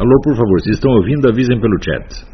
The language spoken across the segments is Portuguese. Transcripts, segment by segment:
Alô, por favor, se estão ouvindo, avisem pelo chat.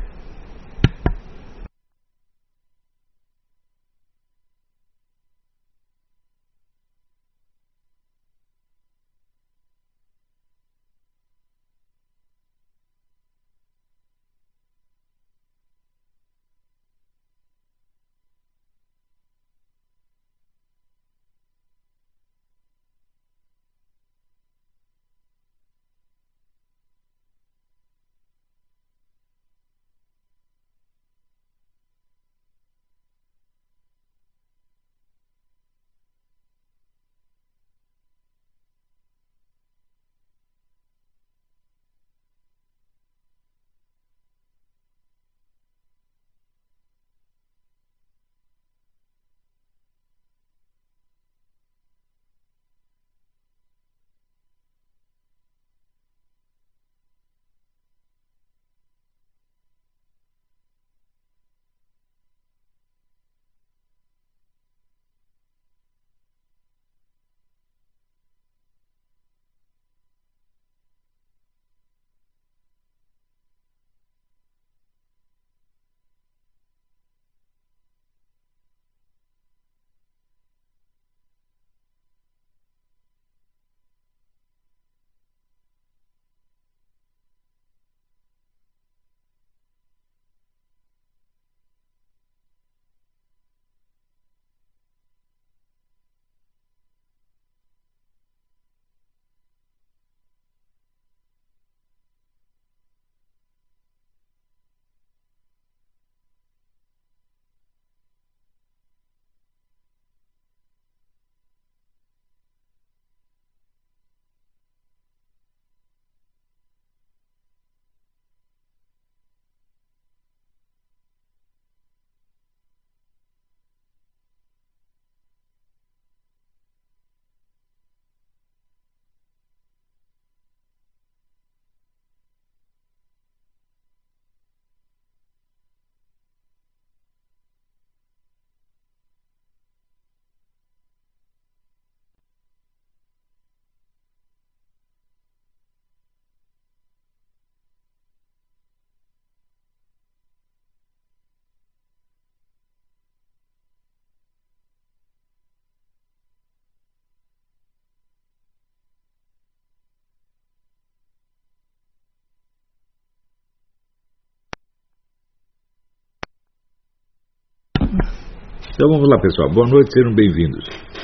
Então vamos lá, pessoal. Boa noite, sejam bem-vindos.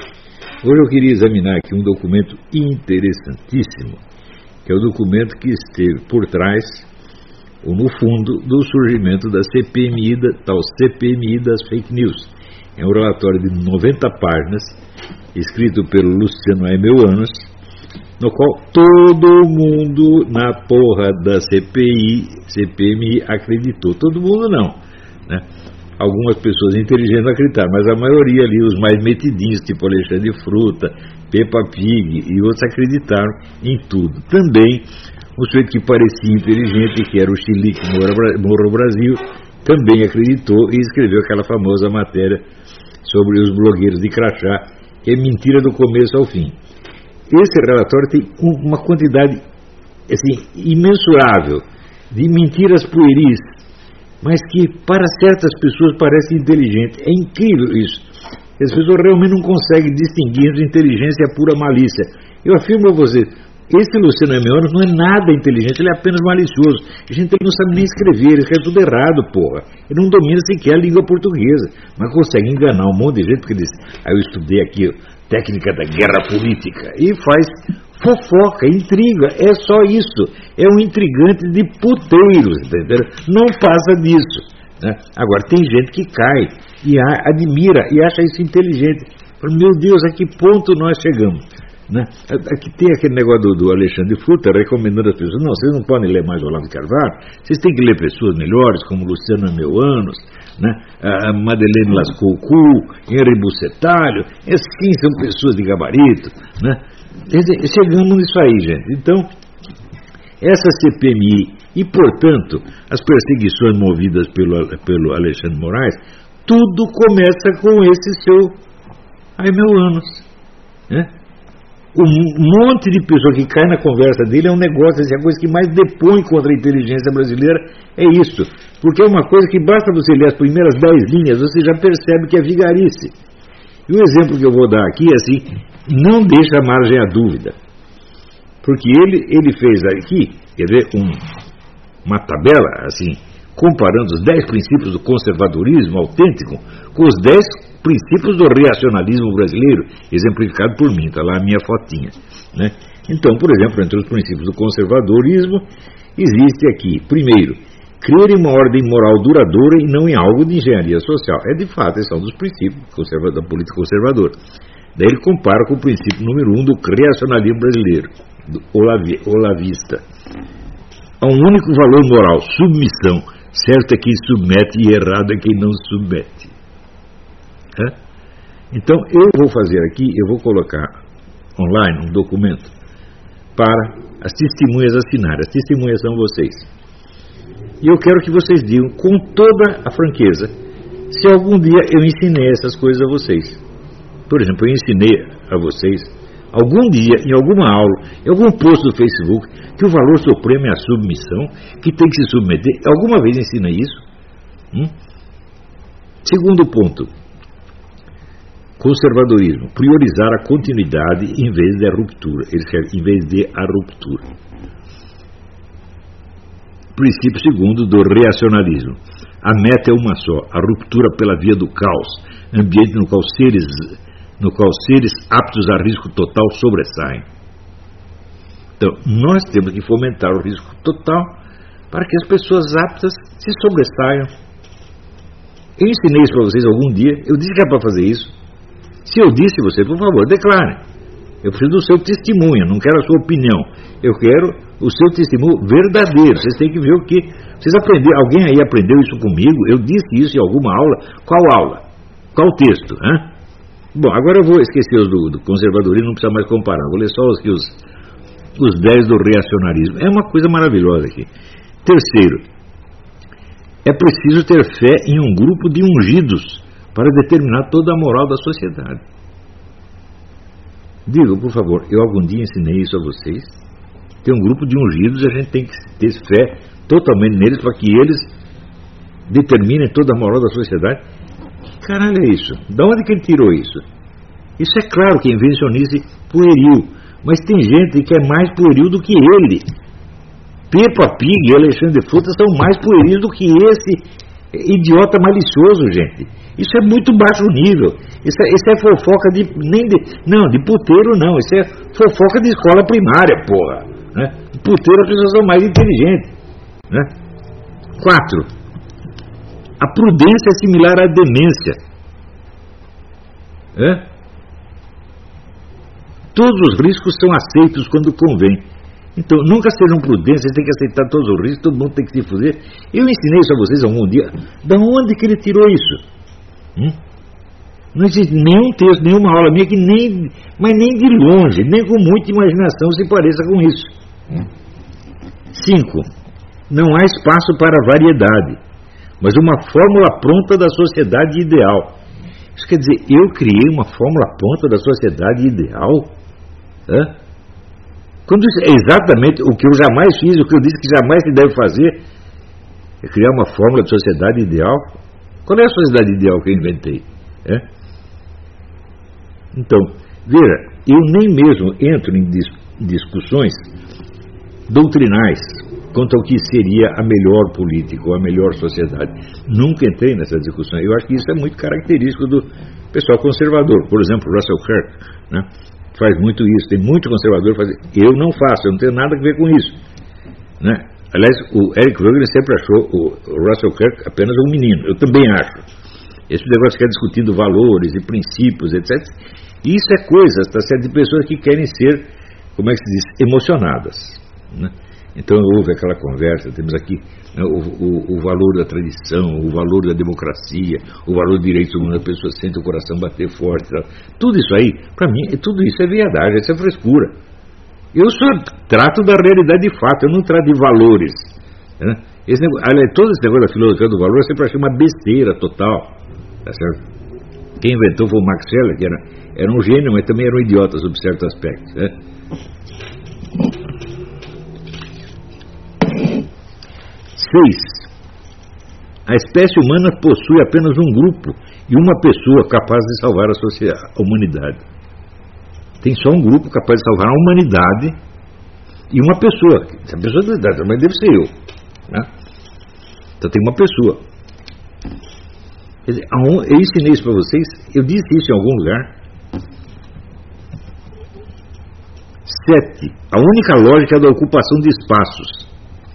Hoje eu queria examinar aqui um documento interessantíssimo, que é o documento que esteve por trás, ou no fundo, do surgimento da CPMI, tal CPMI das fake news. É um relatório de 90 páginas, escrito pelo Luciano Aemeanos, no qual todo mundo na porra da CPMI acreditou. Todo mundo não, né? Algumas pessoas inteligentes acreditaram, mas a maioria ali, os mais metidinhos, tipo Alexandre Fruta, Peppa Pig e outros, acreditaram em tudo. Também um sujeito que parecia inteligente, que era o Chilique Morro Brasil, também acreditou e escreveu aquela famosa matéria sobre os blogueiros de crachá, que é mentira do começo ao fim. Esse relatório tem uma quantidade assim, imensurável de mentiras pueris, mas que para certas pessoas parece inteligente. É incrível isso. As pessoas realmente não conseguem distinguir entre inteligência e pura malícia. Eu afirmo a você, esse Luciano Aemeanos não é nada inteligente, ele é apenas malicioso. A gente não sabe nem escrever, ele escreve tudo errado, porra. Ele não domina sequer a língua portuguesa, mas consegue enganar um monte de gente, porque diz, eu estudei aqui técnica da guerra política, e faz fofoca, intriga, é só isso. É um intrigante de puteiros, entendeu? Não passa disso, né? Agora, tem gente que cai e admira e acha isso inteligente. Fala, meu Deus, a que ponto nós chegamos, né? Aqui tem aquele negócio do Alexandre Fruta recomendando às pessoas, não, vocês não podem ler mais Olavo de Carvalho, vocês têm que ler pessoas melhores, como Luciano Aemeanos, né? A Madeleine Lascaux, Henri Bucetalho, assim são pessoas de gabarito, né? Chegamos nisso aí, gente. Então, essa CPMI e, portanto, as perseguições movidas pelo Alexandre Moraes, tudo começa com esse seu Aemeanos, né? Um monte de pessoa que cai na conversa dele é um negócio, essa é a coisa que mais depõe contra a inteligência brasileira, é isso. Porque é uma coisa que basta você ler as primeiras 10 linhas, você já percebe que é vigarice. E o exemplo que eu vou dar aqui é assim, não deixa margem à dúvida. Porque ele fez aqui, quer ver, uma tabela, assim, comparando os 10 princípios do conservadorismo autêntico com os 10 princípios do reacionalismo brasileiro, exemplificado por mim, está lá a minha fotinha, né? Então, por exemplo, entre os princípios do conservadorismo, existe aqui, primeiro, crer em uma ordem moral duradoura e não em algo de engenharia social. É de fato, esse é um dos princípios da política conservadora. Daí ele compara com o princípio número 1 do reacionalismo brasileiro, do olavista. Há um único valor moral, submissão. Certo é quem submete e errado é quem não submete. Então eu vou fazer aqui, eu vou colocar online um documento para as testemunhas assinarem. As testemunhas são vocês. E eu quero que vocês digam com toda a franqueza se algum dia eu ensinei essas coisas a vocês. Por exemplo, eu ensinei a vocês algum dia, em alguma aula, em algum post do Facebook, que o valor supremo é a submissão, que tem que se submeter. Alguma vez ensinei isso? Segundo ponto, conservadorismo, priorizar a continuidade em vez da ruptura. Ele escreve, em vez de a ruptura. Princípio segundo do reacionalismo. A meta é uma só, a ruptura pela via do caos, ambiente no qual seres aptos a risco total sobressaem. Então, nós temos que fomentar o risco total para que as pessoas aptas se sobressaiam. Eu ensinei isso para vocês algum dia, eu disse que é para fazer isso. Se eu disse, você, por favor, declare. Eu preciso do seu testemunho, não quero a sua opinião. Eu quero o seu testemunho verdadeiro. Vocês têm que ver o que vocês aprenderam. Alguém aí aprendeu isso comigo? Eu disse isso em alguma aula. Qual aula? Qual texto? Bom, agora eu vou esquecer os do conservadorismo, não precisa mais comparar. Vou ler só os 10 do reacionarismo. É uma coisa maravilhosa aqui. Terceiro, é preciso ter fé em um grupo de ungidos para determinar toda a moral da sociedade. Diga, por favor, eu algum dia ensinei isso a vocês? Tem um grupo de ungidos e a gente tem que ter fé totalmente neles para que eles determinem toda a moral da sociedade. Que caralho é isso? De onde que ele tirou isso? Isso é claro que é invencionice pueril, mas tem gente que é mais pueril do que ele. Peppa Pig e Alexandre Fruta são mais pueris do que esse idiota malicioso, gente. Isso é muito baixo nível. Isso é fofoca de puteiro não. Isso é fofoca de escola primária, porra, né? Puteiro as pessoas são mais inteligentes, né? 4. A prudência é similar à demência. Todos os riscos são aceitos quando convém. Então, nunca sejam prudentes, vocês têm que aceitar todos os riscos, todo mundo tem que se fuder. Eu ensinei isso a vocês algum dia. Da onde que ele tirou isso? Não existe nenhum texto, nenhuma aula minha que mas nem de longe, nem com muita imaginação se pareça com isso. 5. Não há espaço para variedade, mas uma fórmula pronta da sociedade ideal. Isso quer dizer, eu criei uma fórmula pronta da sociedade ideal? Quando isso é exatamente o que eu jamais fiz, o que eu disse que jamais se deve fazer, é criar uma fórmula de sociedade ideal. Qual é a sociedade ideal que eu inventei? Então, veja, eu nem mesmo entro em discussões doutrinais quanto ao que seria a melhor política ou a melhor sociedade. Nunca entrei nessa discussão. Eu acho que isso é muito característico do pessoal conservador. Por exemplo, Russell Kirk, né, faz muito isso. Tem muito conservador que faz. Eu não faço, eu não tenho nada a ver com isso, né? Aliás, o Eric Voegelin sempre achou o Russell Kirk apenas um menino. Eu também acho. Esse negócio que é discutindo valores e princípios, etc. Isso é coisa, tá certo, de pessoas que querem ser, como é que se diz, emocionadas, né? Então houve aquela conversa, temos aqui, né, o valor da tradição, o valor da democracia, o valor do direito humano, a pessoa sente o coração bater forte, tal. Tudo isso aí, para mim, tudo isso é viadagem, isso é frescura. Eu só trato da realidade de fato, eu não trato de valores, né? Todo esse negócio da filosofia do valor eu sempre achei uma besteira total, tá certo? Quem inventou foi o Max Scheler, que era um gênio, mas também era um idiota sob certos aspectos. 6. A espécie humana possui apenas um grupo e uma pessoa capaz de salvar a humanidade. Tem só um grupo capaz de salvar a humanidade e uma pessoa. Essa pessoa também deve ser eu. Né? Então tem uma pessoa. Quer dizer, eu ensinei isso para vocês, eu disse isso em algum lugar. 7. A única lógica é da ocupação de espaços.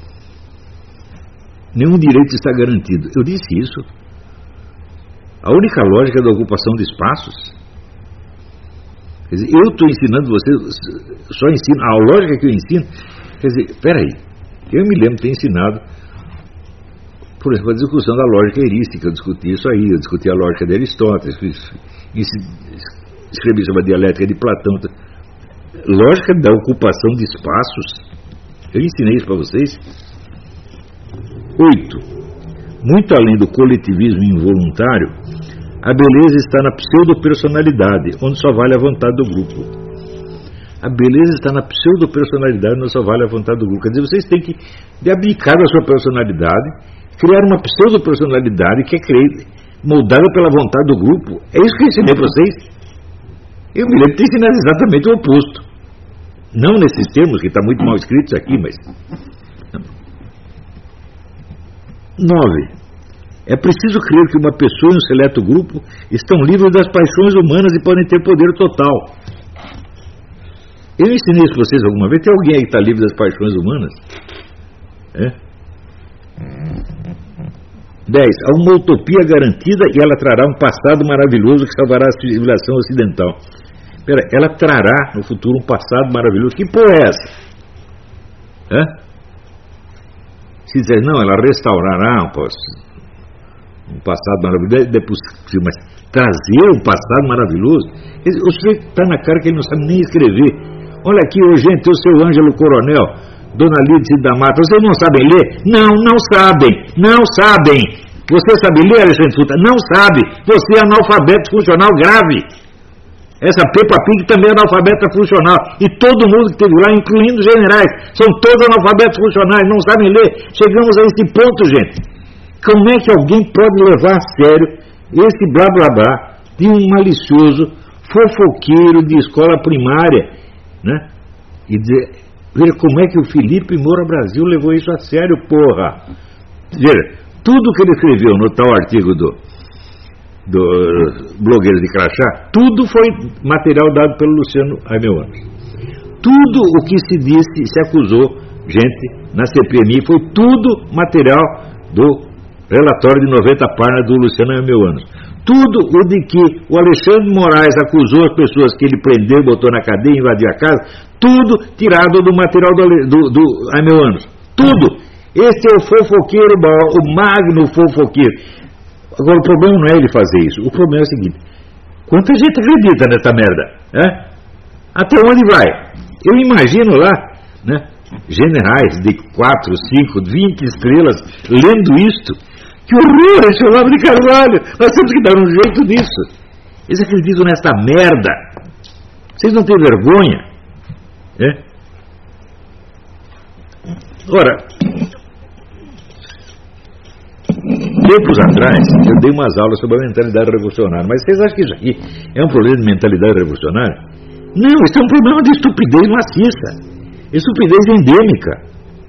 Nenhum direito está garantido. Eu disse isso. A única lógica é da ocupação de espaços. Quer dizer, eu estou ensinando vocês, só ensino, a lógica que eu ensino. Quer dizer, espera aí, eu me lembro de ter ensinado, por exemplo, a discussão da lógica heurística. Eu discuti isso aí, eu discuti a lógica de Aristóteles, escrevi sobre a dialética de Platão. Lógica da ocupação de espaços. Eu ensinei isso para vocês. 8. Muito além do coletivismo involuntário, a beleza está na pseudo-personalidade, onde só vale a vontade do grupo. A beleza está na pseudo-personalidade, onde só vale a vontade do grupo. Quer dizer, vocês têm que abdicar da sua personalidade, criar uma pseudo-personalidade que é moldada pela vontade do grupo. É isso que eu ensinei para vocês. Eu me lembro de ter ensinado exatamente o oposto. Não nesses termos, que está muito mal escritos aqui, mas... 9. É preciso crer que uma pessoa e um seleto grupo estão livres das paixões humanas e podem ter poder total. Eu ensinei isso para vocês alguma vez. Tem alguém aí que está livre das paixões humanas? 10. Há uma utopia garantida e ela trará um passado maravilhoso que salvará a civilização ocidental. Espera, ela trará no futuro um passado maravilhoso. Que porra é essa? Se dizer, não, ela restaurará um passado maravilhoso, mas trazer um passado maravilhoso, o sujeito está na cara que ele não sabe nem escrever. Olha aqui, gente, o seu Ângelo Coronel, Dona Lídice da Mata, vocês não sabem ler? Não sabem. Você sabe ler, Alexandre Futa? Não sabe. Você é analfabeto funcional grave. Essa Peppa Pig também é analfabeta funcional. E todo mundo que esteve lá, incluindo os generais, são todos analfabetos funcionais, não sabem ler. Chegamos a esse ponto, gente. Como é que alguém pode levar a sério esse blá blá blá de um malicioso fofoqueiro de escola primária, né? E dizer, veja como é que o Felipe Moura Brasil levou isso a sério, porra. Veja, tudo que ele escreveu no tal artigo do Blogueiros de Crachá, tudo foi material dado pelo Luciano Aimeoanos. Tudo o que se disse, se acusou gente na CPMI, foi tudo material do relatório de 90 páginas do Luciano Aimeoanos. Tudo o de que o Alexandre Moraes acusou as pessoas que ele prendeu, botou na cadeia, invadiu a casa, tudo tirado do material do Aimeoanos. Tudo. Esse é o fofoqueiro, o magno fofoqueiro. Agora, o problema não é ele fazer isso. O problema é o seguinte: quanta gente acredita nessa merda? Até onde vai? Eu imagino lá, né, generais de 4, 5, 20 estrelas lendo isto. Que horror, esse Olavo de Carvalho! Nós temos que dar um jeito nisso. Eles acreditam nesta merda. Vocês não têm vergonha? Ora, tempos atrás, eu dei umas aulas sobre a mentalidade revolucionária. Mas vocês acham que isso aqui é um problema de mentalidade revolucionária? Não, isso é um problema de estupidez maciça. Estupidez endêmica.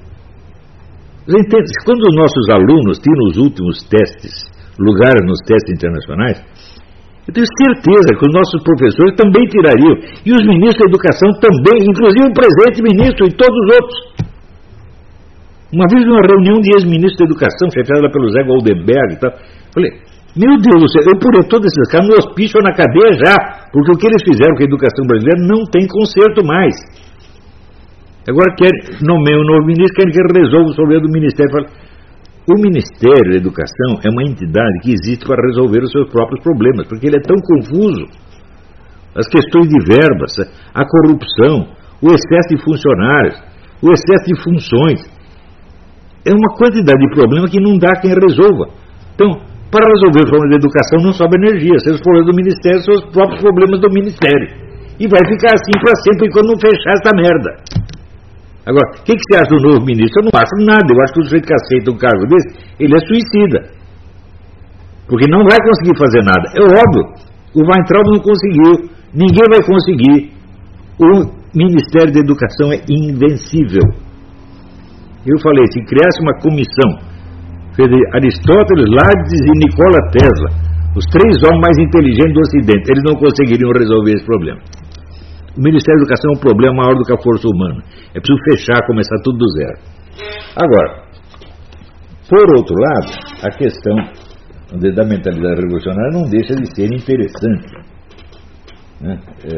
Quando os nossos alunos tiram os últimos testes, lugares nos testes internacionais, eu tenho certeza que os nossos professores também tirariam. E os ministros da educação também, inclusive o presente ministro e todos os outros. Uma vez numa reunião de ex-ministros da educação, chefiada pelo Zé Goldenberg e tal, falei, meu Deus do céu, eu poria todos esses caras no hospício ou na cadeia já, porque o que eles fizeram com a educação brasileira não tem conserto mais. Agora nomeiam um novo ministro, querem que ele resolva o problema do Ministério. O Ministério da Educação é uma entidade que existe para resolver os seus próprios problemas, porque ele é tão confuso. As questões de verbas, a corrupção, o excesso de funcionários, o excesso de funções. É uma quantidade de problemas que não dá quem resolva. Então, Para resolver os problemas da educação não sobra energia. Se os problemas do Ministério são os próprios problemas do Ministério. E vai ficar assim para sempre enquanto não fechar essa merda. Agora, o que você acha do novo ministro? Eu não acho nada. Eu acho que o sujeito que aceita um cargo desse, ele é suicida. Porque não vai conseguir fazer nada. É óbvio. O Weintraub não conseguiu. Ninguém vai conseguir. O Ministério da Educação é invencível. Eu falei, se criasse uma comissão, Aristóteles, Leibniz e Nikola Tesla, os 3 homens mais inteligentes do Ocidente, eles não conseguiriam resolver esse problema. O Ministério da Educação é um problema maior do que a força humana. É preciso fechar, começar tudo do zero. Agora, por outro lado, a questão da mentalidade revolucionária não deixa de ser interessante, né?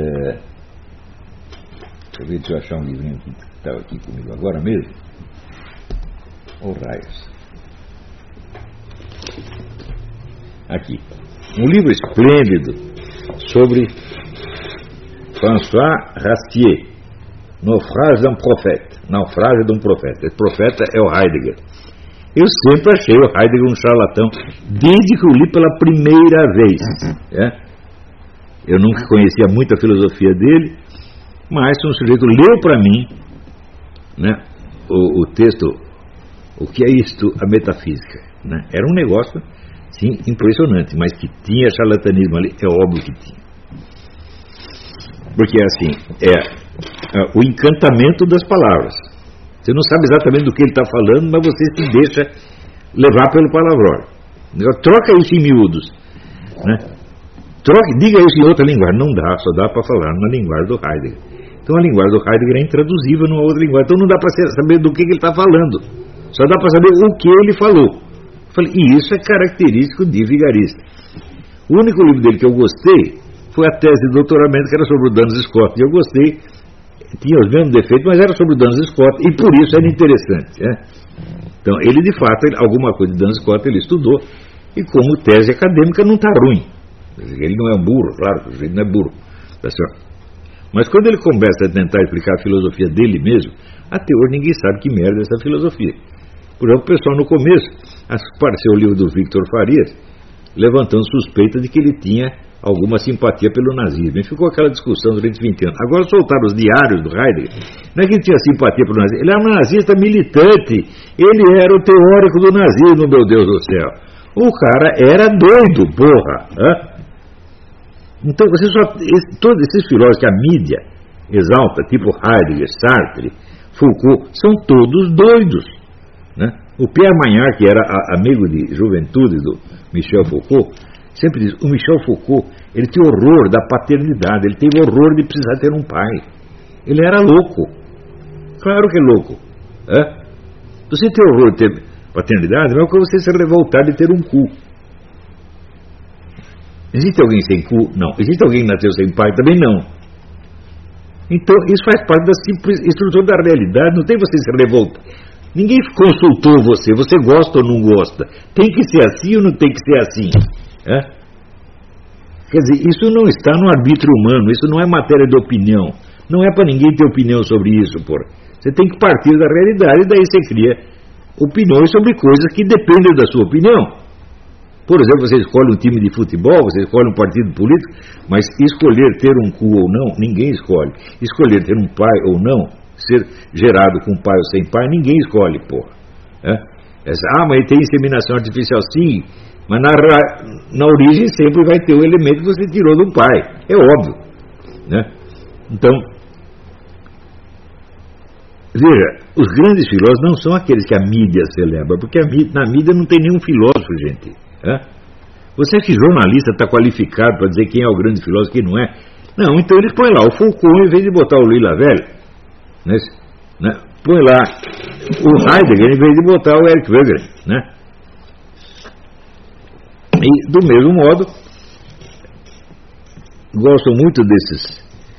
Deixa eu achar um livrinho que estava aqui comigo agora mesmo. Raios. Aqui. Um livro esplêndido sobre François Rastier, Naufrage d'un Prophète. Naufrágio de um profeta. Esse profeta é o Heidegger. Eu sempre achei o Heidegger um charlatão, desde que eu li pela primeira vez. Eu nunca conhecia muito a filosofia dele, mas um sujeito leu para mim, né, o texto, o que é isto, a metafísica, né? Era um negócio, sim, impressionante, mas que tinha charlatanismo ali, é óbvio que tinha. Porque assim, o encantamento das palavras. Você não sabe exatamente do que ele está falando, mas você se deixa levar pelo palavrão. Troca isso em miúdos, né? Diga isso em outra linguagem. Não dá, só dá para falar na linguagem do Heidegger. Então a linguagem do Heidegger é intraduzível numa outra linguagem. Então não dá para saber do que ele está falando. Só dá para saber o que ele falou. E isso é característico de vigarista. O único livro dele que eu gostei foi a tese de doutoramento, que era sobre o Duns Scott. E eu gostei, tinha os mesmos defeitos, mas era sobre o Duns Scott, e por isso era interessante, né? Então ele de fato, alguma coisa de Duns Scott ele estudou, e como tese acadêmica não está ruim. Ele não é um burro, claro, ele não é burro, tá certo? Mas quando ele começa a tentar explicar a filosofia dele mesmo, até hoje ninguém sabe que merda é essa filosofia. Por exemplo, o pessoal no começo apareceu o livro do Victor Farias, levantando suspeita de que ele tinha alguma simpatia pelo nazismo. E ficou aquela discussão durante 20 anos. Agora soltaram os diários do Heidegger. Não é que ele tinha simpatia pelo nazismo, ele era um nazista militante. Ele era o teórico do nazismo, meu Deus do céu. O cara era doido, porra. Então, todos esses filósofos que a mídia exalta, tipo Heidegger, Sartre, Foucault, são todos doidos, né? O Pierre Magnard, que era amigo de juventude do Michel Foucault, sempre diz, o Michel Foucault, ele tem horror da paternidade, ele teve horror de precisar ter um pai. Ele era louco. Claro que é louco. Você tem horror de ter paternidade, não é como você se revoltar de ter um cu. Existe alguém sem cu? Não. Existe alguém que nasceu sem pai? Também não. Então, isso faz parte da simples estrutura da realidade, não tem você se revoltar. Ninguém consultou você, você gosta ou não gosta. Tem que ser assim ou não tem que ser assim? Quer dizer, isso não está no arbítrio humano, isso não é matéria de opinião. Não é para ninguém ter opinião sobre isso, porra. Você tem que partir da realidade e daí você cria opiniões sobre coisas que dependem da sua opinião. Por exemplo, você escolhe um time de futebol, você escolhe um partido político, mas escolher ter um cu ou não, ninguém escolhe. Escolher ter um pai ou não, ser gerado com pai ou sem pai, ninguém escolhe, porra. Mas tem inseminação artificial, sim, mas na origem sempre vai ter o elemento que você tirou do pai. É óbvio, né? Então, veja, os grandes filósofos não são aqueles que a mídia celebra, porque na mídia não tem nenhum filósofo, gente. Você acha que jornalista está qualificado para dizer quem é o grande filósofo e quem não é? Não, então eles põem lá o Foucault em vez de botar o Louis Lavelle, né? Põe lá o Heidegger em vez de botar o Eric Wegener, né? E do mesmo modo gosto muito desses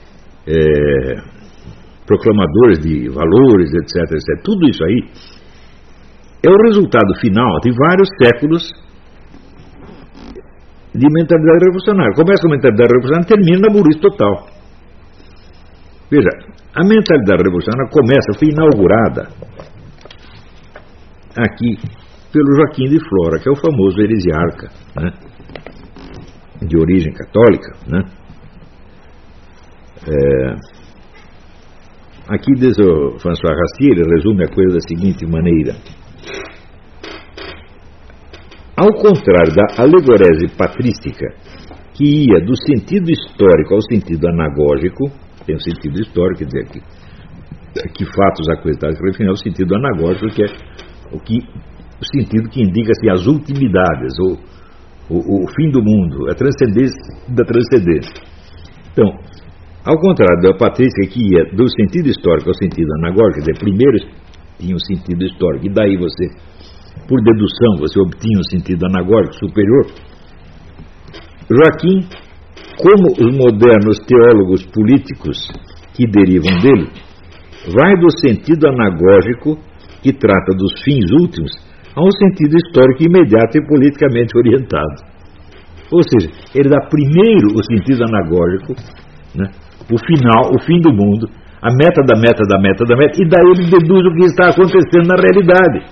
proclamadores de valores, etc, etc. Tudo isso aí é o resultado final de vários séculos de mentalidade revolucionária. Começa com a mentalidade revolucionária e termina na burrice total. Veja, a mentalidade revolucionária foi inaugurada aqui pelo Joaquim de Flora, que é o famoso heresiarca, né, de origem católica, né. Aqui diz o François Rassier, ele resume a coisa da seguinte maneira: ao contrário da alegorese patrística, que ia do sentido histórico ao sentido anagógico, tem um sentido histórico, quer dizer, que fatos a coisa está referindo, ao sentido anagógico, que é o sentido que indica assim, as ultimidades, o fim do mundo, a transcendência da transcendência. Então, ao contrário da patrística, que ia do sentido histórico ao sentido anagógico, quer dizer, primeiro tinha um sentido histórico, e daí você, por dedução, você obtinha um sentido anagógico superior. Joaquim, como os modernos teólogos políticos que derivam dele, vai do sentido anagógico, que trata dos fins últimos, a um sentido histórico imediato e politicamente orientado. Ou seja, ele dá primeiro o sentido anagógico, né, o final, o fim do mundo, a meta da meta da meta da meta, e daí ele deduz o que está acontecendo na realidade.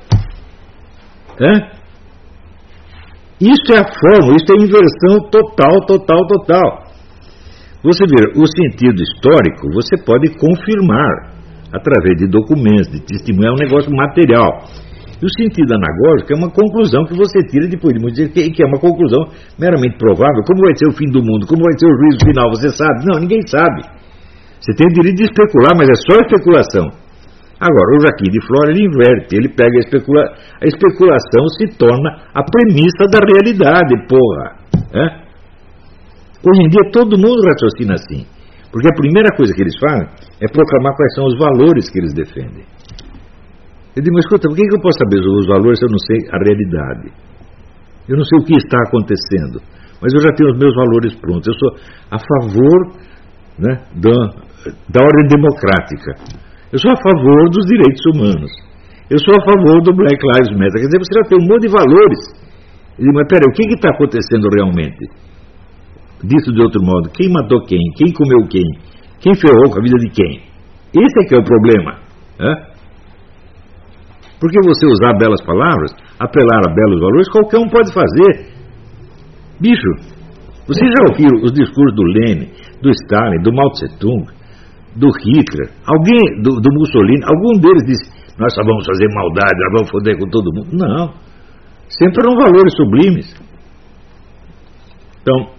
Isso é a fórmula, isso é a inversão total. Você vê, o sentido histórico você pode confirmar através de documentos, de testemunho, é um negócio material. E o sentido anagógico é uma conclusão que você tira depois de muito tempo, que é uma conclusão meramente provável. Como vai ser o fim do mundo? Como vai ser o juízo final? Você sabe? Não, ninguém sabe. Você tem o direito de especular, mas é só especulação. Agora, o Joaquim de Flora, ele inverte, ele pega a especulação se torna a premissa da realidade, porra. Hoje em dia todo mundo raciocina assim, porque a primeira coisa que eles fazem é proclamar quais são os valores que eles defendem. Eu digo, mas escuta, por que eu posso saber os valores se eu não sei a realidade? Eu não sei o que está acontecendo, mas eu já tenho os meus valores prontos. Eu sou a favor, né, da ordem democrática. Eu sou a favor dos direitos humanos. Eu sou a favor do Black Lives Matter. Quer dizer, você já tem um monte de valores. Eu digo, mas peraí, o que está acontecendo realmente? Dito de outro modo, quem matou quem? Quem comeu quem? Quem ferrou com a vida de quem? Esse é que é o problema. Porque você usar belas palavras, apelar a belos valores, qualquer um pode fazer. Bicho, vocês já ouviram os discursos do Lenin, do Stalin, do Mao Tse-tung, do Hitler, alguém do Mussolini, algum deles disse, nós só vamos fazer maldade, nós vamos foder com todo mundo? Não. Sempre eram valores sublimes. Então,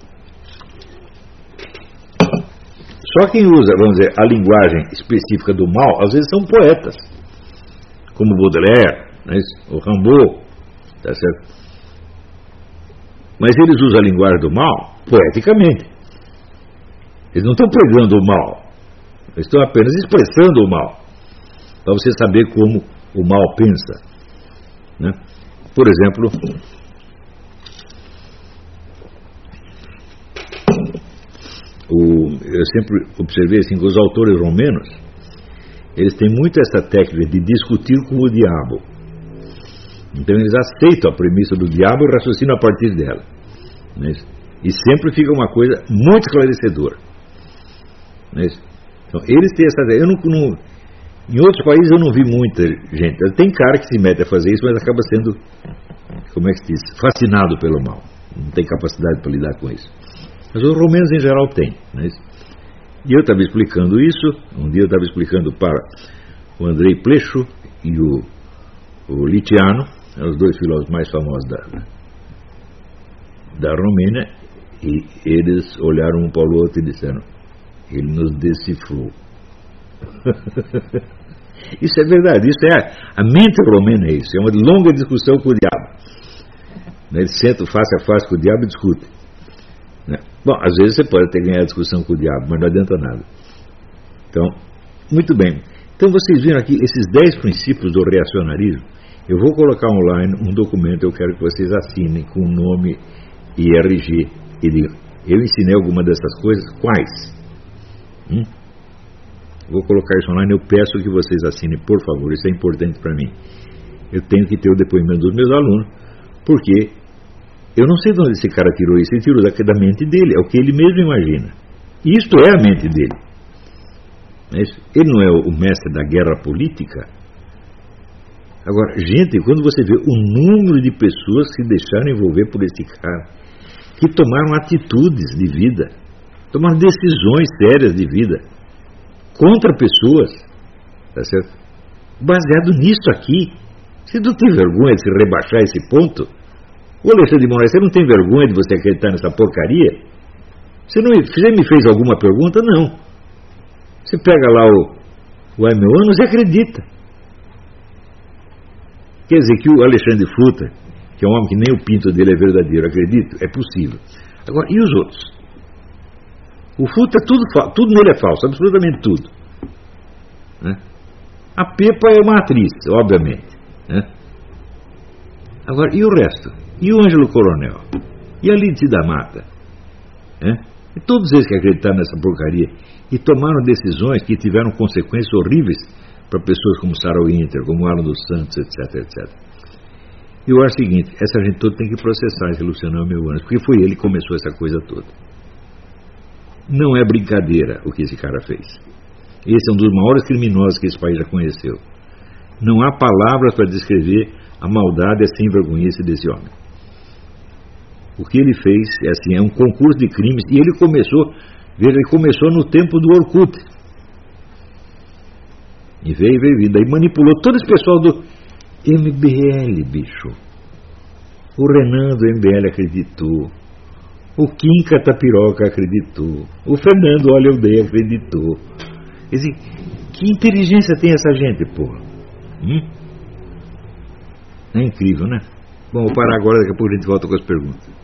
só quem usa, vamos dizer, a linguagem específica do mal, às vezes são poetas, como Baudelaire, né, o Rimbaud, tá certo? Mas eles usam a linguagem do mal poeticamente. Eles não estão pregando o mal, eles estão apenas expressando o mal, para você saber como o mal pensa, né? Por exemplo, eu sempre observei assim, que os autores romanos, eles têm muito essa técnica de discutir com o diabo. Então eles aceitam a premissa do diabo e raciocinam a partir dela, né? E sempre fica uma coisa muito esclarecedora, né? Então eles têm essa ideia. Em outros países eu não vi muita gente. Tem cara que se mete a fazer isso, mas acaba sendo, como é que se diz, fascinado pelo mal, não tem capacidade para lidar com isso. Mas os romanos em geral têm, né? E eu estava explicando isso, um dia eu estava explicando para o Andrei Plecho e o Litiano, os dois filósofos mais famosos da Romênia, e eles olharam um para o outro e disseram, ele nos decifrou. Isso é verdade, isso é a mente romena, é isso, é uma longa discussão com o diabo. Eles sentam face a face com o diabo e discutem. Bom, às vezes você pode até ganhar a discussão com o diabo, mas não adianta nada. Então, muito bem. Então vocês viram aqui esses 10 princípios do reacionarismo. Eu vou colocar online um documento, eu quero que vocês assinem com o nome e RG. Eu ensinei alguma dessas coisas, quais? Vou colocar isso online, eu peço que vocês assinem, por favor, isso é importante para mim. Eu tenho que ter o depoimento dos meus alunos, porque eu não sei de onde esse cara tirou isso, ele tirou da mente dele, é o que ele mesmo imagina. E isto é a mente dele. Ele não é o mestre da guerra política? Agora, gente, quando você vê o número de pessoas que se deixaram envolver por esse cara, que tomaram atitudes de vida, tomaram decisões sérias de vida, contra pessoas, tá certo? Baseado nisso aqui, você não tem vergonha de se rebaixar esse ponto? Ô Alexandre de Moraes, você não tem vergonha de você acreditar nessa porcaria? Você me fez alguma pergunta? Não. Você pega lá o Aimeuano e acredita. Quer dizer que o Alexandre Fruta, que é um homem que nem o pinto dele é verdadeiro, acredito? É possível. Agora, e os outros? O Fruta, tudo nele é falso, absolutamente tudo. Né? A Pepa é uma atriz, obviamente. Né? Agora, e o resto? E o Ângelo Coronel? E a Lídice da Mata? Né? E todos eles que acreditaram nessa porcaria e tomaram decisões que tiveram consequências horríveis para pessoas como Sarah Winter, como Alan dos Santos, etc, etc. E eu acho o seguinte, essa gente toda tem que processar esse Luciano Aimeuano, porque foi ele que começou essa coisa toda. Não é brincadeira o que esse cara fez. Esse é um dos maiores criminosos que esse país já conheceu. Não há palavras para descrever a maldade e a sem-vergonhice desse homem. O que ele fez é um concurso de crimes, e ele começou no tempo do Orkut. E veio, daí manipulou todo esse pessoal do MBL, bicho. O Renan do MBL acreditou. O Kim Catapiroca acreditou. O Fernando Olha Eu Dei acreditou. Quer dizer, que inteligência tem essa gente, porra? É incrível, né? Bom, vou parar agora, daqui a pouco a gente volta com as perguntas.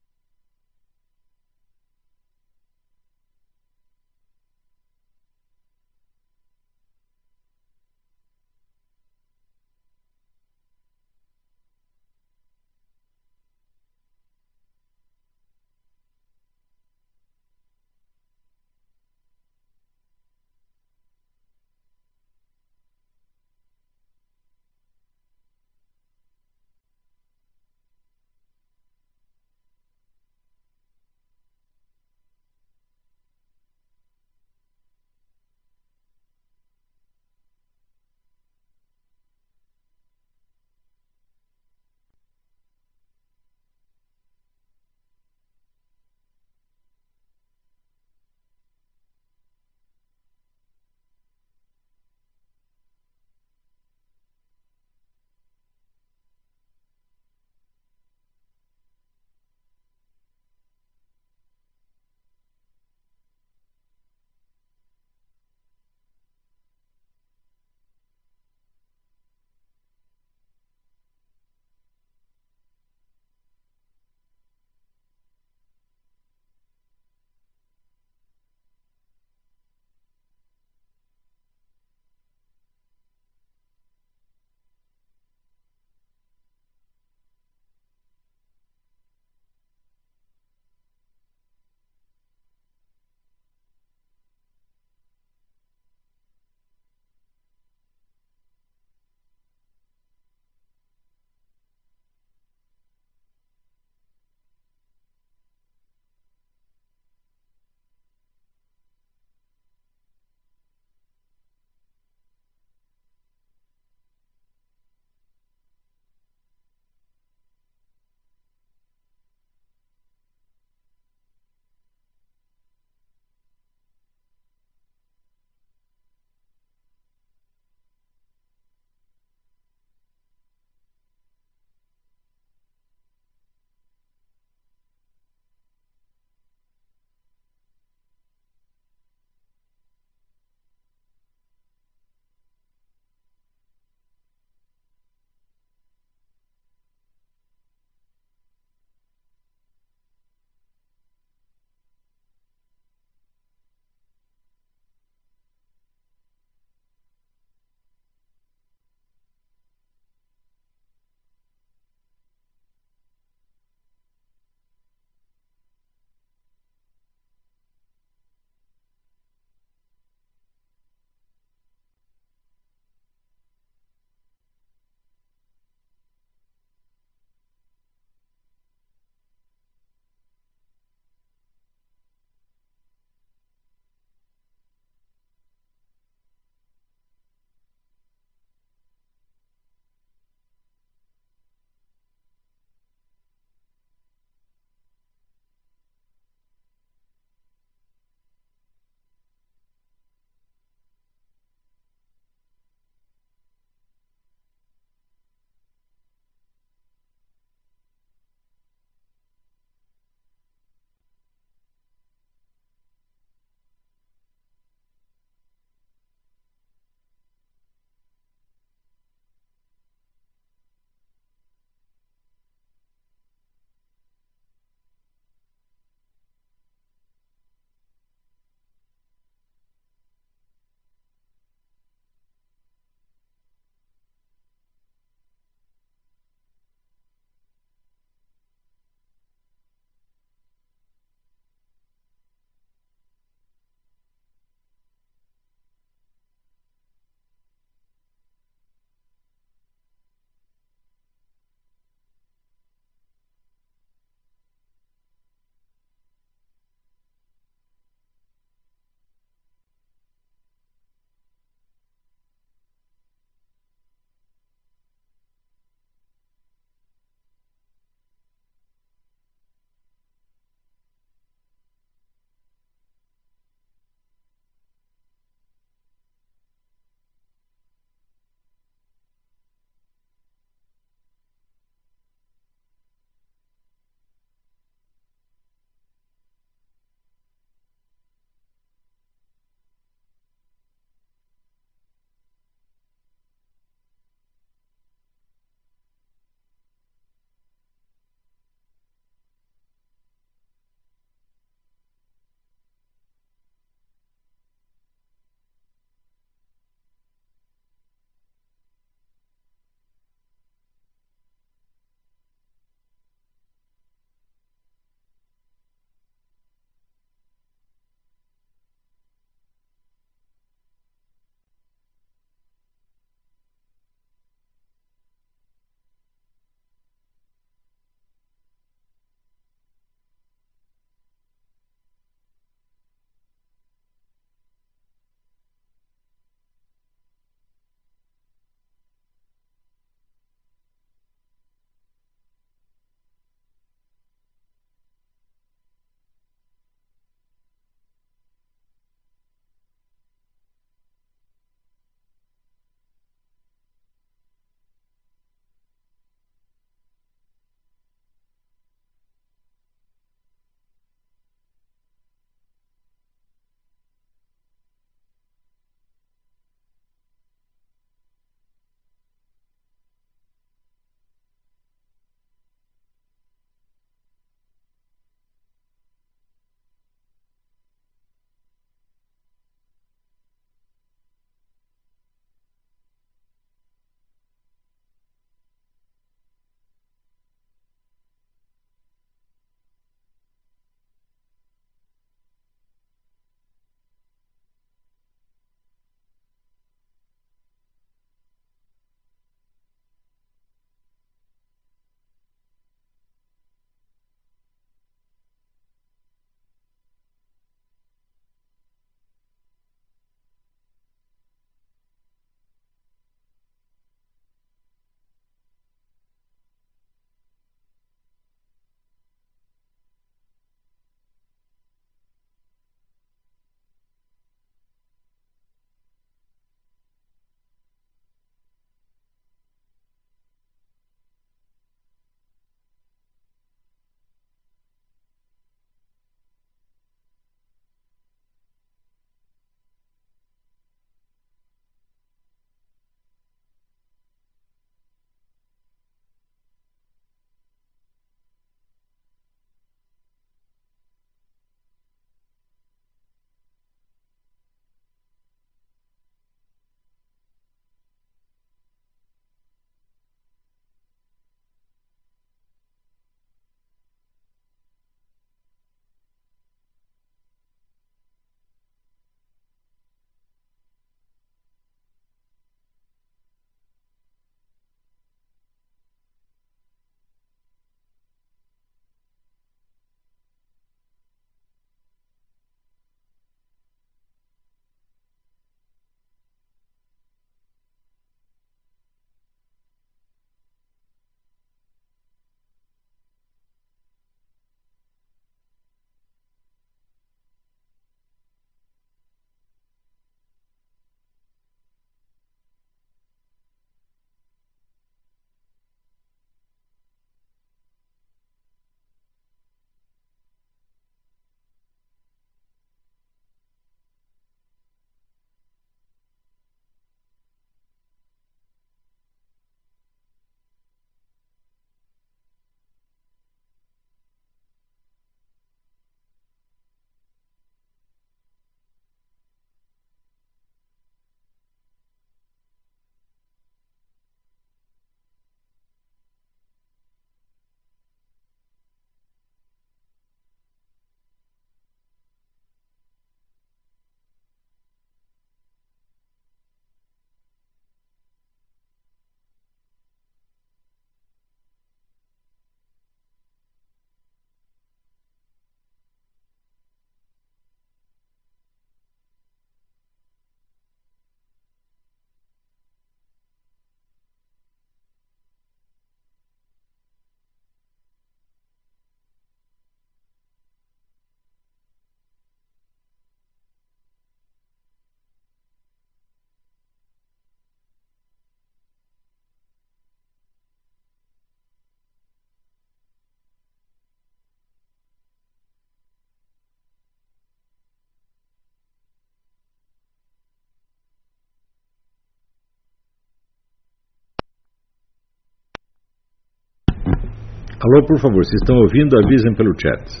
Alô, por favor, se estão ouvindo, avisem pelo chat.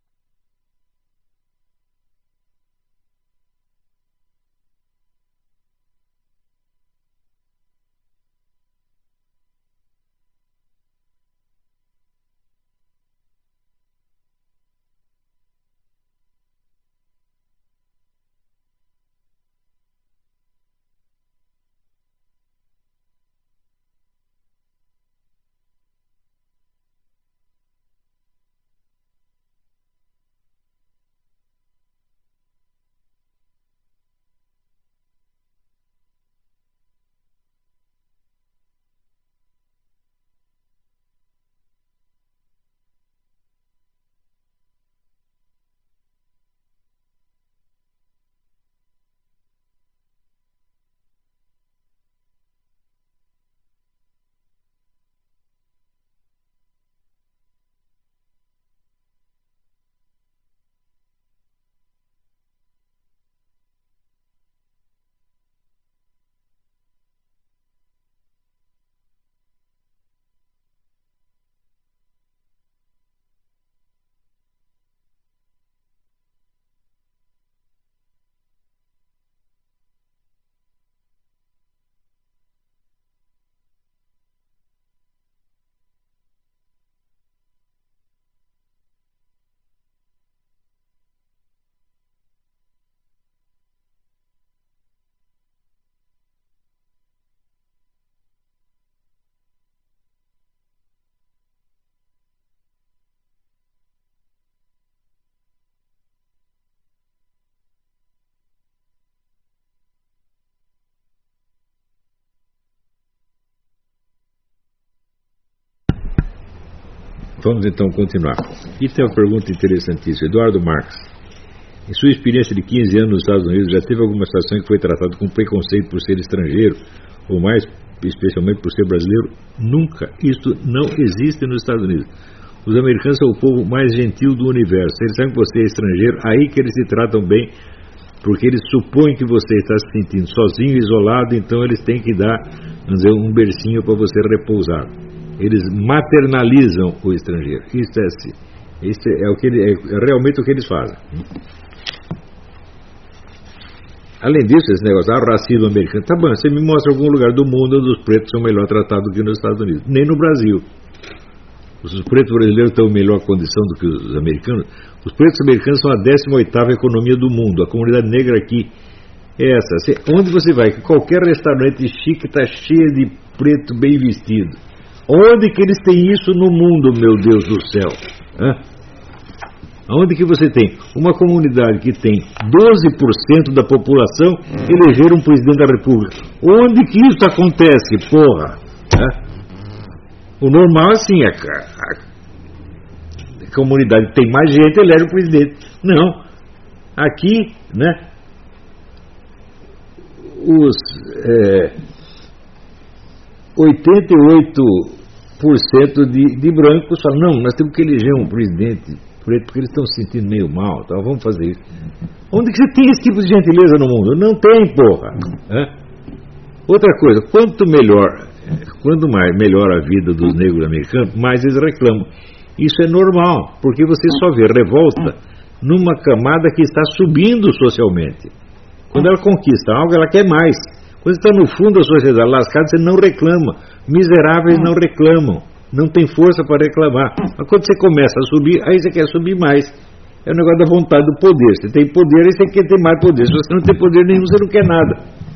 Vamos então continuar. Aqui tem uma pergunta interessantíssima. Eduardo Marques, em sua experiência de 15 anos nos Estados Unidos, já teve alguma situação que foi tratada com preconceito por ser estrangeiro, ou mais especialmente por ser brasileiro? Nunca. Isto não existe nos Estados Unidos. Os americanos são o povo mais gentil do universo. Eles sabem que você é estrangeiro, aí que eles se tratam bem, porque eles supõem que você está se sentindo sozinho, isolado, então eles têm que dar, vamos dizer, um bercinho para você repousar. Eles maternalizam o estrangeiro. Isso é, é realmente o que eles fazem. Além disso, esse negócio, racismo americano, tá bom, você me mostra algum lugar do mundo onde os pretos são melhor tratados do que nos Estados Unidos. Nem no Brasil. Os pretos brasileiros estão em melhor condição do que os americanos. Os pretos americanos são a 18ª economia do mundo. A comunidade negra aqui é essa. Onde você vai, qualquer restaurante chique está cheio de preto bem vestido. Onde que eles têm isso no mundo, meu Deus do céu? Onde que você tem uma comunidade que tem 12% da população eleger um presidente da república? Onde que isso acontece, porra? O normal assim, a comunidade tem mais gente, elege o presidente. Não. Aqui, né? Os 88% de brancos falam, não, nós temos que eleger um presidente preto porque eles estão se sentindo meio mal, então vamos fazer isso. Onde que você tem esse tipo de gentileza no mundo? Não tem, porra. Outra coisa, quanto mais melhora a vida dos negros americanos, mais eles reclamam. Isso é normal, porque você só vê revolta numa camada que está subindo socialmente. Quando ela conquista algo, ela quer mais. Quando está no fundo da sociedade lascada, você não reclama. Miseráveis não reclamam. Não tem força para reclamar. Mas quando você começa a subir, aí você quer subir mais. É o negócio da vontade do poder. Você tem poder, aí você quer ter mais poder. Se você não tem poder nenhum, você não quer nada.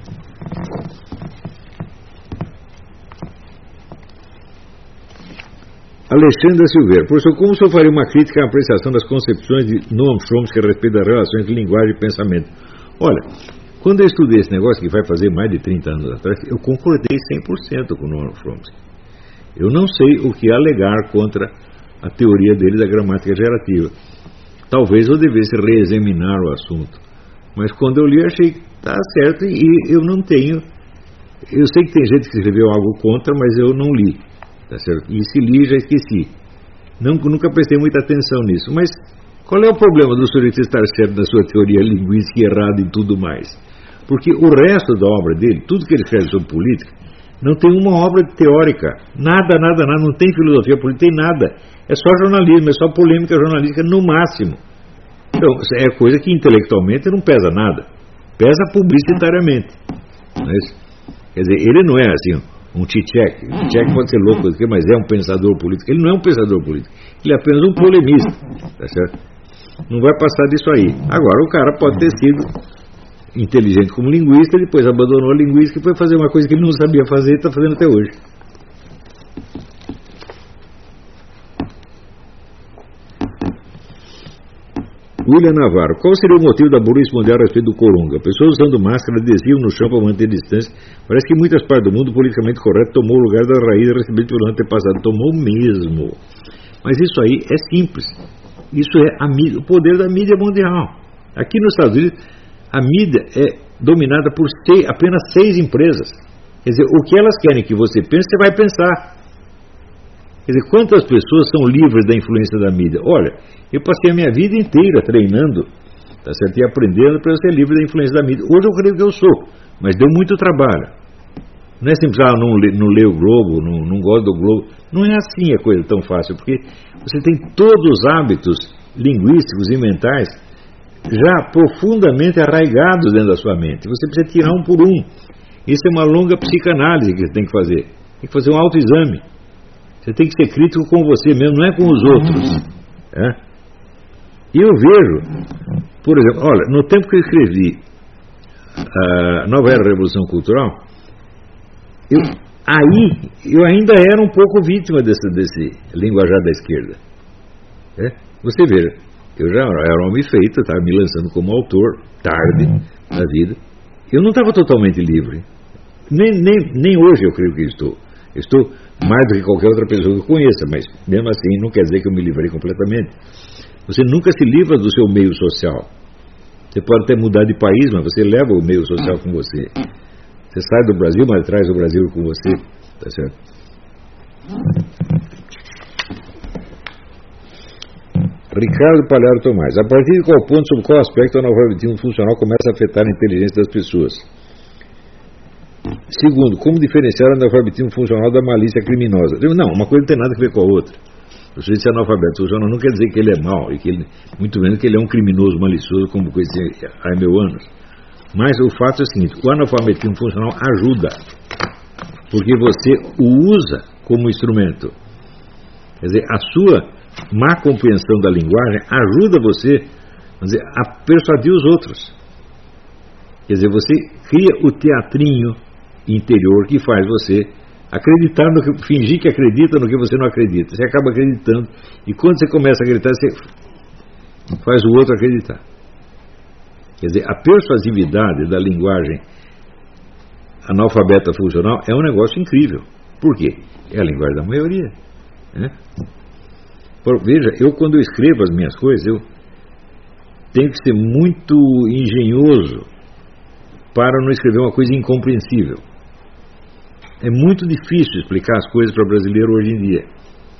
Alexandre Silveira. Professor, como o senhor faria uma crítica à apreciação das concepções de Noam Chomsky a respeito das relações de linguagem e pensamento? Olha, quando eu estudei esse negócio, que vai fazer mais de 30 anos atrás, eu concordei 100% com o Noam Chomsky. Eu não sei o que alegar contra a teoria dele da gramática gerativa. Talvez eu devesse reexaminar o assunto. Mas quando eu li, achei que está certo e eu não tenho... Eu sei que tem gente que escreveu algo contra, mas eu não li. Tá certo? E se li, já esqueci. Nunca prestei muita atenção nisso. Mas qual é o problema do sujeito estar certo na sua teoria linguística e errado em tudo mais? Porque o resto da obra dele, tudo que ele escreve sobre política, Não tem uma obra teórica. Nada. Não tem filosofia política, tem nada. É só jornalismo, é só polêmica jornalística no máximo. Então, é coisa que intelectualmente não pesa nada. Pesa publicitariamente. Quer dizer, ele não é assim um Zizek. O Zizek pode ser louco, mas é um pensador político. Ele não é um pensador político. Ele é apenas um polemista. Tá certo? Não vai passar disso aí. Agora, o cara pode ter sido inteligente como linguista, depois abandonou a linguística e foi fazer uma coisa que ele não sabia fazer e está fazendo até hoje. William Navarro, qual seria o motivo da burrice mundial a respeito do coronga? Pessoas usando máscara, adesivo no chão para manter distância. Parece que em muitas partes do mundo, politicamente correto tomou o lugar da raiz recebida pelo antepassado. Tomou mesmo. Mas isso aí é simples. Isso é o poder da mídia mundial. Aqui nos Estados Unidos, a mídia é dominada por apenas 6 empresas. Quer dizer, o que elas querem que você pense, você vai pensar. Quer dizer, quantas pessoas são livres da influência da mídia? Olha, eu passei a minha vida inteira treinando, tá certo? E aprendendo para eu ser livre da influência da mídia. Hoje eu creio que eu sou, mas deu muito trabalho. Não é simples, não leio o Globo, não gosto do Globo. Não é assim a coisa tão fácil, porque você tem todos os hábitos linguísticos e mentais já profundamente arraigados dentro da sua mente. Você precisa tirar um por um. Isso é uma longa psicanálise que você tem que fazer. Tem que fazer um autoexame. Você tem que ser crítico com você mesmo, não é com os outros. E eu vejo, por exemplo, olha, no tempo que eu escrevi a Nova Era da Revolução Cultural, eu ainda era um pouco vítima desse linguajar da esquerda. Você veja, eu já era homem feito, estava me lançando como autor, tarde na vida. Eu não estava totalmente livre. Nem hoje eu creio que estou. Estou mais do que qualquer outra pessoa que eu conheça, mas mesmo assim não quer dizer que eu me livrei completamente. Você nunca se livra do seu meio social. Você pode até mudar de país, mas você leva o meio social com você. Você sai do Brasil, mas traz o Brasil com você. Tá certo? Ricardo Palharo Tomás. A partir de qual ponto, sob qual aspecto o analfabetismo funcional começa a afetar a inteligência das pessoas? Segundo, como diferenciar o analfabetismo funcional da malícia criminosa? Não, uma coisa não tem nada a ver com a outra. O sujeito ser analfabeto funcional não quer dizer que ele é mau, e que ele, muito menos que ele é um criminoso malicioso, como conheci há 1000 anos. Mas o fato é o seguinte: o analfabetismo funcional ajuda, porque você o usa como instrumento. Quer dizer, a sua má compreensão da linguagem ajuda você, vamos dizer, a persuadir os outros. Quer dizer, você cria o teatrinho interior que faz você acreditar no que, fingir que acredita no que você não acredita. Você acaba acreditando, e quando você começa a acreditar, você faz o outro acreditar. Quer dizer, a persuasividade da linguagem analfabeta funcional é um negócio incrível. Por quê? É a linguagem da maioria. Veja, quando eu escrevo as minhas coisas, eu tenho que ser muito engenhoso para não escrever uma coisa incompreensível. É muito difícil explicar as coisas para o brasileiro hoje em dia.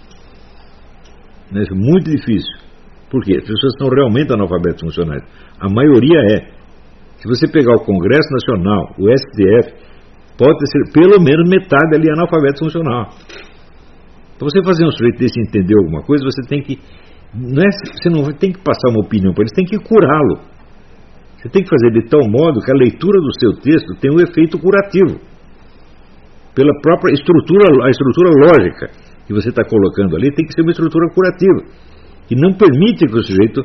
É muito difícil. Por quê? As pessoas são realmente analfabetas funcionais. A maioria é. Se você pegar o Congresso Nacional, o STF, pode ser pelo menos metade ali analfabeto funcional. Para você fazer um sujeito desse entender alguma coisa, você tem que... você não tem que passar uma opinião para ele, você tem que curá-lo. Você tem que fazer de tal modo que a leitura do seu texto tenha um efeito curativo. Pela própria estrutura, a estrutura lógica que você está colocando ali tem que ser uma estrutura curativa, que não permite que o sujeito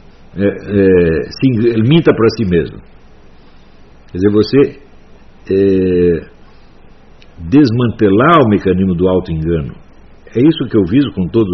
minta para si mesmo. Quer dizer, você desmantelar o mecanismo do auto-engano. É isso que eu viso com todos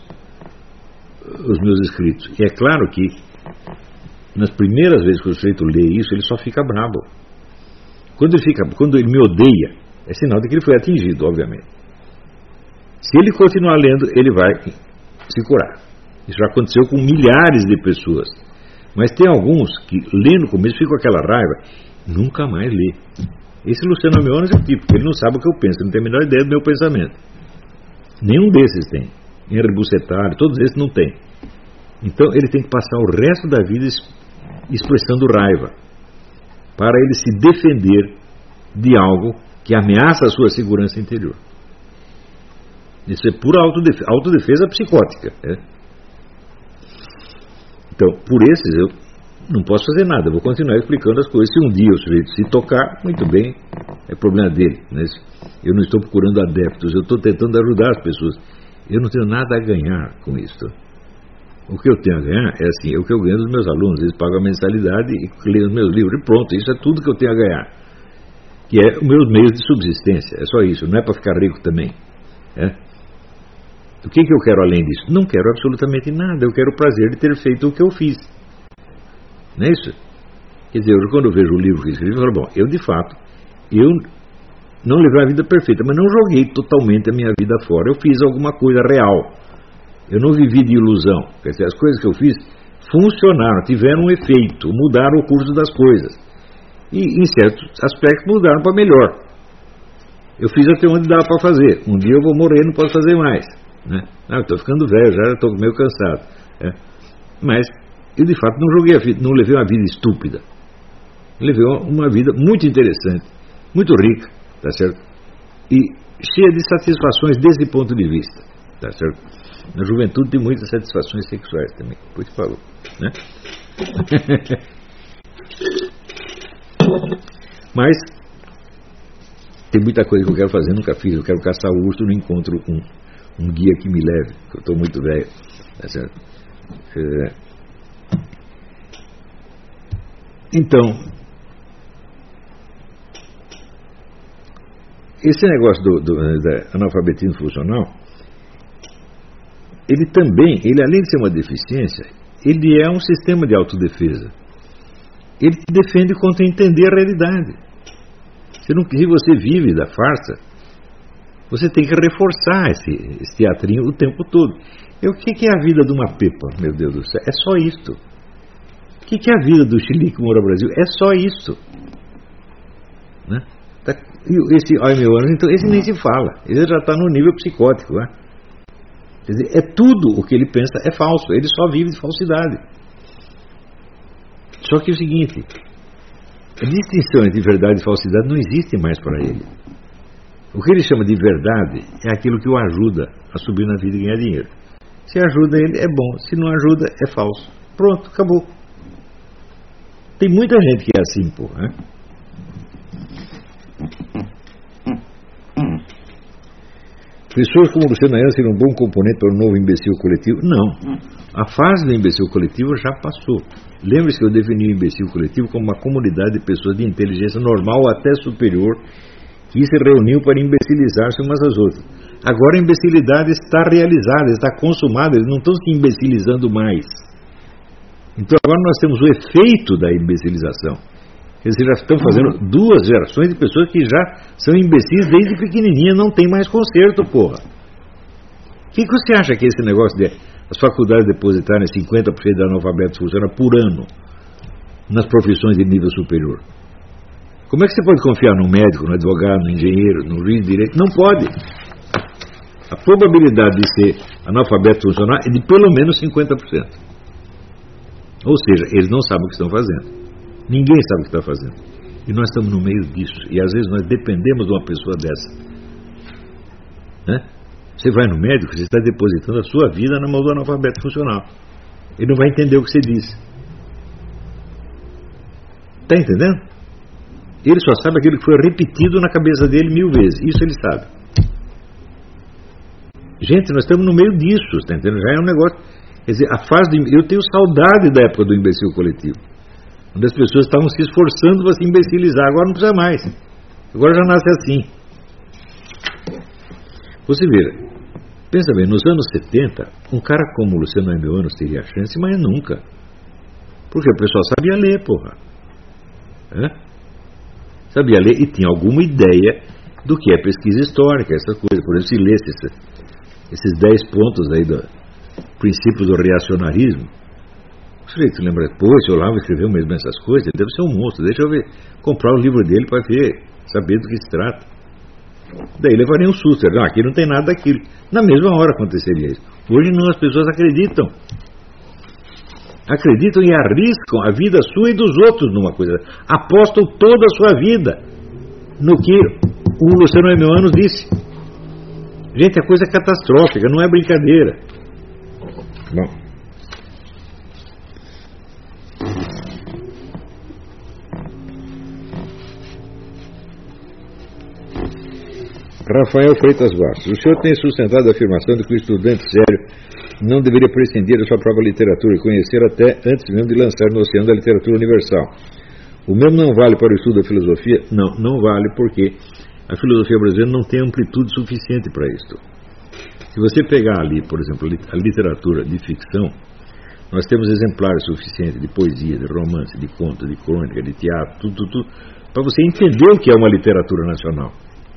os meus escritos. E é claro que nas primeiras vezes que o sujeito lê isso, ele só fica bravo. Quando ele me odeia, é sinal de que ele foi atingido, obviamente. Se ele continuar lendo, ele vai se curar. Isso já aconteceu com milhares de pessoas. Mas tem alguns que, lendo no começo, ficam com aquela raiva, nunca mais lê. Esse Luciano Ameonas é o tipo, porque ele não sabe o que eu penso, ele não tem a menor ideia do meu pensamento. Nenhum desses tem. Henri Bucettari, todos esses não tem. Então ele tem que passar o resto da vida expressando raiva, para ele se defender de algo que ameaça a sua segurança interior. Isso é pura autodefesa psicótica. Então, por esses eu não posso fazer nada, eu vou continuar explicando as coisas. Se um dia o sujeito se tocar, muito bem, é problema dele, né? Eu não estou procurando adeptos, eu estou tentando ajudar as pessoas. Eu não tenho nada a ganhar com isso. O que eu tenho a ganhar é assim, é o que eu ganho dos meus alunos. Eles pagam a mensalidade e leem os meus livros e pronto, isso é tudo que eu tenho a ganhar, que é os meus meios de subsistência. É só isso, não é para ficar rico também. O que eu quero além disso? Não quero absolutamente nada, eu quero o prazer de ter feito o que eu fiz. Não é isso? Quer dizer, quando eu vejo o livro que escrevi, eu falo, bom, eu de fato, eu não levei a vida perfeita, mas não joguei totalmente a minha vida fora. Eu fiz alguma coisa real. Eu não vivi de ilusão. Quer dizer, as coisas que eu fiz funcionaram, tiveram um efeito, mudaram o curso das coisas. E em certos aspectos mudaram para melhor. Eu fiz até onde dava para fazer. Um dia eu vou morrer, não posso fazer mais, né? Estou ficando velho, já estou meio cansado. Mas eu de fato não joguei a vida, não levei uma vida estúpida. Eu levei uma vida muito interessante, muito rica, tá certo? E cheia de satisfações desse ponto de vista, tá certo? Na juventude tem muitas satisfações sexuais também, depois te falou, né? Mas tem muita coisa que eu quero fazer, nunca fiz. Eu quero caçar o urso, não encontro um guia que me leve, que eu estou muito velho, tá certo? Então, esse negócio do analfabetismo funcional, ele também, além de ser uma deficiência, ele é um sistema de autodefesa. Ele te defende contra entender a realidade. Se você vive da farsa, você tem que reforçar esse teatrinho o tempo todo. O que é a vida de uma pepa, meu Deus do céu? É só isto. O que é a vida do Chilique que mora no Brasil? É só isso. Né? Esse meu ano, então, esse nem se fala. Ele já está no nível psicótico. Né? Quer dizer, é tudo o que ele pensa é falso. Ele só vive de falsidade. Só que é o seguinte, a distinção entre verdade e falsidade não existe mais para ele. O que ele chama de verdade é aquilo que o ajuda a subir na vida e ganhar dinheiro. Se ajuda ele, é bom. Se não ajuda, é falso. Pronto, acabou. Tem muita gente que é assim, pô. Né? Pessoas como Luciano Ayala seriam um bom componente para o novo imbecil coletivo? Não. A fase do imbecil coletivo já passou. Lembre-se que eu defini o imbecil coletivo como uma comunidade de pessoas de inteligência normal ou até superior que se reuniam para imbecilizar-se umas às outras. Agora a imbecilidade está realizada, está consumada, eles não estão se imbecilizando mais. Então agora nós temos o efeito da imbecilização. Eles já estão fazendo duas gerações de pessoas que já são imbecis desde pequenininha, não tem mais conserto, porra. O que você acha que esse negócio de as faculdades depositarem 50% de analfabetos funciona por ano nas profissões de nível superior? Como é que você pode confiar no médico, no advogado, no engenheiro, no juiz de direito? Não pode. A probabilidade de ser analfabeto funcional é de pelo menos 50%. Ou seja, eles não sabem o que estão fazendo. Ninguém sabe o que está fazendo. E nós estamos no meio disso. E às vezes nós dependemos de uma pessoa dessa. Né? Você vai no médico, você está depositando a sua vida na mão do analfabeto funcional. Ele não vai entender o que você diz. Está entendendo? Ele só sabe aquilo que foi repetido na cabeça dele 1000 vezes. Isso ele sabe. Gente, nós estamos no meio disso. Está entendendo? Já é um negócio. Quer dizer, a fase eu tenho saudade da época do imbecil coletivo, onde as pessoas estavam se esforçando para se imbecilizar. Agora não precisa mais. Agora já nasce assim. Você vê, pensa bem, nos anos 70, um cara como Luciano Ayala teria chance, mas nunca. Porque o pessoal sabia ler, porra. Sabia ler e tinha alguma ideia do que é pesquisa histórica, essa coisa. Por exemplo, se lesse esses 10 pontos aí do princípios do reacionarismo, o sujeito lembra, pô, esse Olavo escreveu mesmo essas coisas, ele deve ser um monstro, deixa eu ver, comprar o livro dele para ver, saber do que se trata. Daí levaria um susto, não, aqui não tem nada daquilo. Na mesma hora aconteceria isso. Hoje não, as pessoas acreditam e arriscam a vida sua e dos outros numa coisa, apostam toda a sua vida no que O Luciano Emiano disse. Gente, a coisa é catastrófica, não é brincadeira. Bom. Rafael Freitas Bastos. O senhor tem sustentado a afirmação de que o estudante sério não deveria prescindir da sua própria literatura e conhecer até antes mesmo de lançar no oceano da literatura universal. O mesmo não vale para o estudo da filosofia? Não, não vale porque a filosofia brasileira não tem amplitude suficiente para isto. Se você pegar ali, por exemplo, a literatura de ficção, nós temos exemplares suficientes de poesia, de romance, de conto, de crônica, de teatro, tudo, para você entender o que é uma literatura nacional.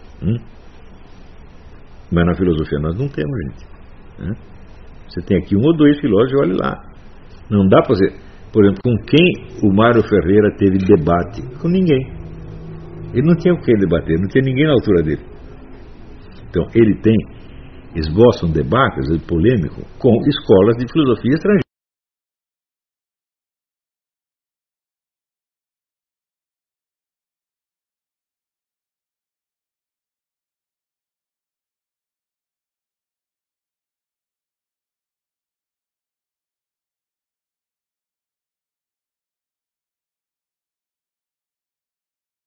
Mas na filosofia nós não temos, gente. Você tem aqui 1 ou 2 filósofos, olhe lá. Não dá para você... Por exemplo, com quem o Mário Ferreira teve debate? Com ninguém. Ele não tinha o que debater, não tinha ninguém na altura dele. Então, ele esboça um debate, às vezes polêmico, com escolas de filosofia estrangeira.